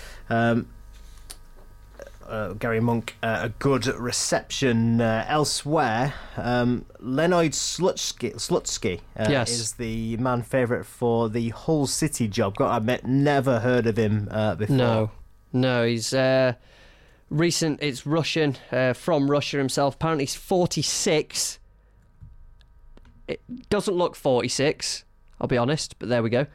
Gary Monk a good reception. Elsewhere, Leonid Slutsky
yes,
is the man favourite for the Hull City job. Got to admit, never heard of him before.
No, he's recent. It's Russian, from Russia himself. Apparently he's 46. It doesn't look 46, I'll be honest, but there we go.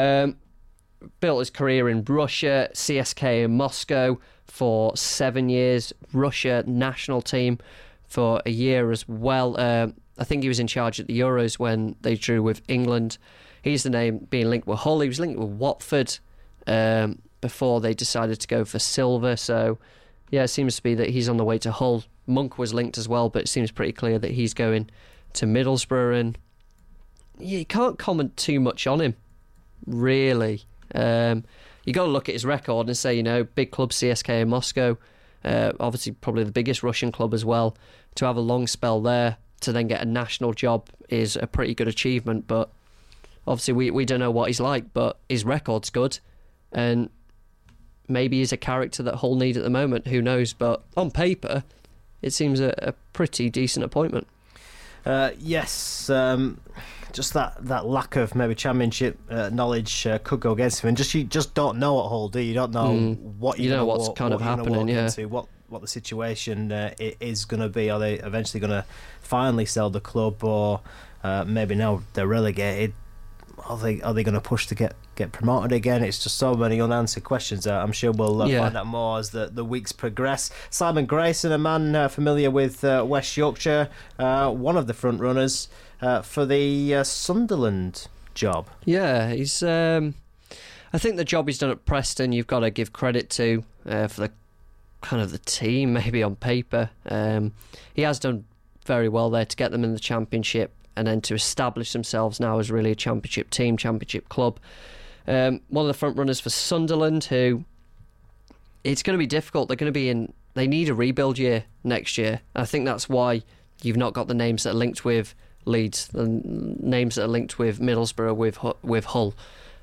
Built his career in Russia, CSKA in Moscow for 7 years, Russia national team for a year as well. I think he was in charge at the Euros when they drew with England. He's the name being linked with Hull. He was linked with Watford before they decided to go for silver. So, yeah, it seems to be that he's on the way to Hull. Monk was linked as well, but it seems pretty clear that he's going to Middlesbrough. And you can't comment too much on him, really. You got to look at his record and say, big club CSKA in Moscow, obviously probably the biggest Russian club as well. To have a long spell there, to then get a national job is a pretty good achievement. But obviously we don't know what he's like, but his record's good. And maybe he's a character that Hull need at the moment, who knows. But on paper, it seems a pretty decent appointment.
Yes, just that lack of maybe championship knowledge could go against him, and you just don't know at Hull, do you? You don't know what
what's kind of happening,
into, what the situation is going to be. Are they eventually going to finally sell the club, or maybe now they're relegated? Are they going to push to get promoted again? It's just so many unanswered questions. I'm sure we'll find out more as the weeks progress. Simon Grayson, a man familiar with West Yorkshire, one of the front runners for the Sunderland job.
Yeah, he's. I think the job he's done at Preston, you've got to give credit to for the kind of the team, maybe on paper. He has done very well there to get them in the Championship, and then to establish themselves now as really a Championship team, Championship club. One of the front runners for Sunderland, who it's going to be difficult. They're going to be they need a rebuild year next year. I think that's why you've not got the names that are linked with Leeds, the names that are linked with Middlesbrough, with Hull.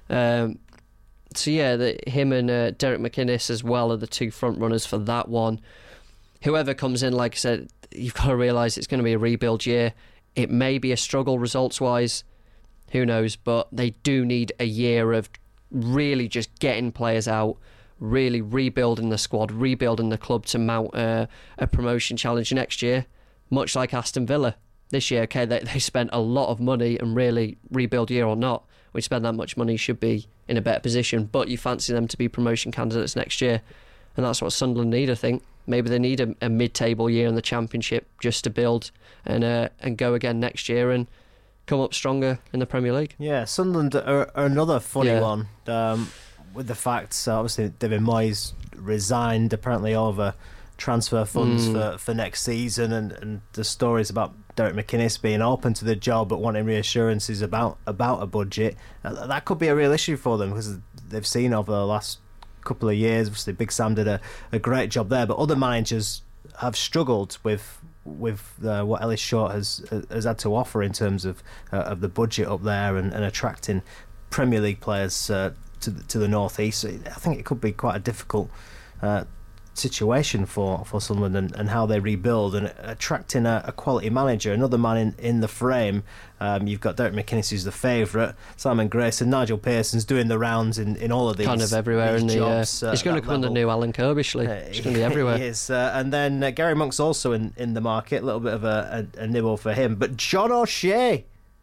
So yeah, him and Derek McInnes as well are the two front runners for that one. Whoever comes in, like I said, you've got to realise it's going to be a rebuild year. It may be a struggle results-wise, who knows, but they do need a year of really just getting players out, really rebuilding the squad, rebuilding the club to mount a promotion challenge next year, much like Aston Villa. This year, okay, they spent a lot of money, and really, rebuild year or not, we spend that much money, should be in a better position, but you fancy them to be promotion candidates next year, and that's what Sunderland need, I think. Maybe they need a mid-table year in the Championship just to build and go again next year and come up stronger in the Premier League.
Yeah, Sunderland are another funny one, with the fact, obviously, David Moyes resigned apparently over transfer funds for next season, and the stories about Derek McInnes being open to the job but wanting reassurances about a budget. That could be a real issue for them, because they've seen over the last couple of years, obviously Big Sam did a great job there, but other managers have struggled with what Ellis Short has had to offer in terms of the budget up there and attracting Premier League players to the North East. So I think it could be quite a difficult situation for Sunderland and how they rebuild, and attracting a quality manager, another man in the frame. You've got Derek McInnes, who's the favourite, Simon Grayson, Nigel Pearson's doing the rounds in all of these
kind of everywhere in the
jobs,
he's going to come under new Alan Kirbishley. He's going to be everywhere.
He is, and then Gary Monk's also in the market. A little bit of a nibble for him, but John O'Shea,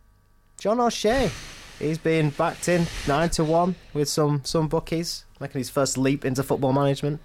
he's being backed in 9-1 with some bookies, making his first leap into football management.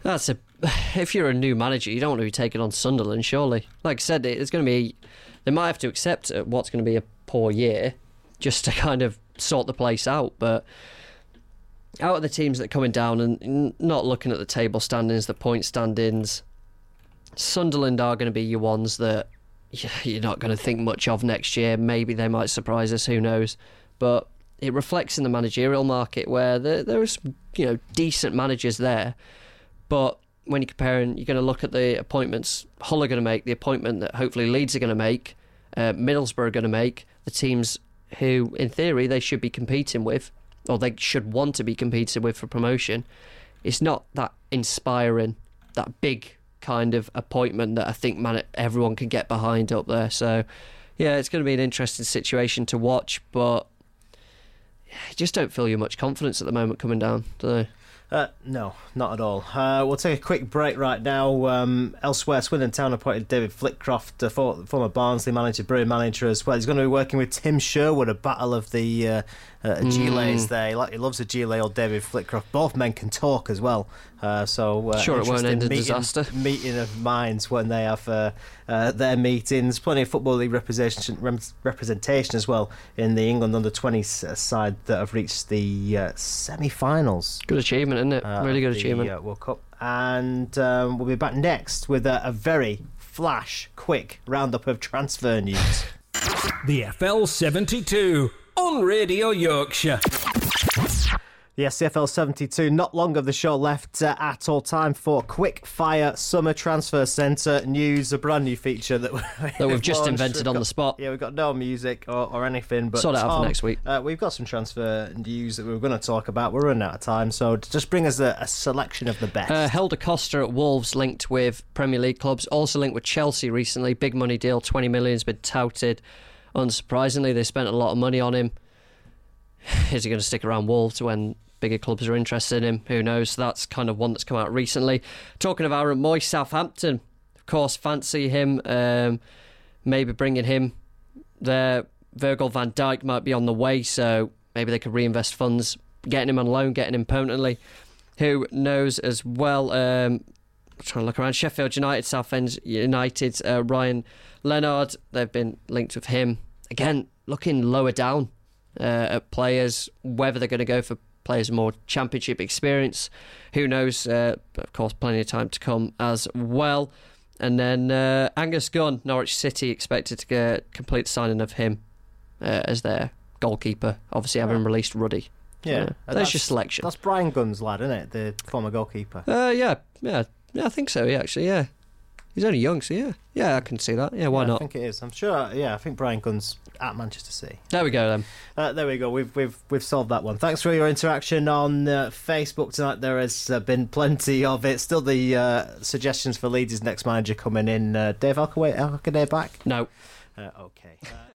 If you're a new manager, you don't want to be taking on Sunderland, surely. Like I said, it's going to be. They might have to accept what's going to be a poor year just to kind of sort the place out. But out of the teams that are coming down, and not looking at the table standings, the point standings, Sunderland are going to be your ones that you're not going to think much of next year. Maybe they might surprise us, who knows? But it reflects in the managerial market where there are some, decent managers there. But when you're comparing, you're going to look at the appointments Hull are going to make, the appointment that hopefully Leeds are going to make, Middlesbrough are going to make, the teams who, in theory, they should be competing with, or they should want to be competing with for promotion. It's not that inspiring, that big kind of appointment that I think everyone can get behind up there. So, yeah, it's going to be an interesting situation to watch, but I just don't feel you much confidence at the moment coming down, do they?
No, not at all. We'll take a quick break right now. Elsewhere, Swindon Town appointed David Flitcroft, former Barnsley manager, Bury manager as well. He's going to be working with Tim Sherwood, a battle of the Giles there. He loves a Gile, old David Flitcroft. Both men can talk as well.
Sure, it won't end in disaster.
Meeting of minds when they have their meetings. Plenty of Football League representation as well in the England under-20s side that have reached the semi-finals.
Good achievement, isn't it? Really good achievement.
The World Cup. And we'll be back next with a very quick roundup of transfer news.
The FL 72 on Radio Yorkshire.
Yes, the FL 72, not long of the show left at all. Time for Quick Fire Summer Transfer Centre news, a brand new feature that
we've just invented on the spot.
Yeah, we've got no music or anything. But
sort it out for next week.
We've got some transfer news that we were going to talk about. We're running out of time, so just bring us a selection of the best.
Helder Costa at Wolves linked with Premier League clubs, also linked with Chelsea recently. Big money deal, 20 million has been touted. Unsurprisingly, they spent a lot of money on him. Is he going to stick around Wolves when bigger clubs are interested in him? Who knows? That's kind of one that's come out recently. Talking of Aaron Moy, Southampton, of course, fancy him. Maybe bringing him there. Virgil van Dijk might be on the way, so maybe they could reinvest funds, getting him on loan, getting him permanently. Who knows as well? I'm trying to look around. Sheffield United, Southend United, Ryan Leonard, they've been linked with him. Again, looking lower down at players, whether they're going to go for players with more championship experience, who knows? But of course, plenty of time to come as well. And then Angus Gunn, Norwich City, expected to complete the signing of him as their goalkeeper, obviously having released Ruddy.
Yeah,
that's your selection.
That's Brian Gunn's lad, isn't it? The former goalkeeper.
Yeah, I think so. Yeah. He's only young, so yeah, I can see that. Yeah, why not?
I think it is. I'm sure. Yeah, I think Brian Gunn's at Manchester City.
There we go then.
There we go. We've solved that one. Thanks for your interaction on Facebook tonight. There has been plenty of it. Still the suggestions for Leeds' next manager coming in. Dave Alcaday back?
No.
Okay.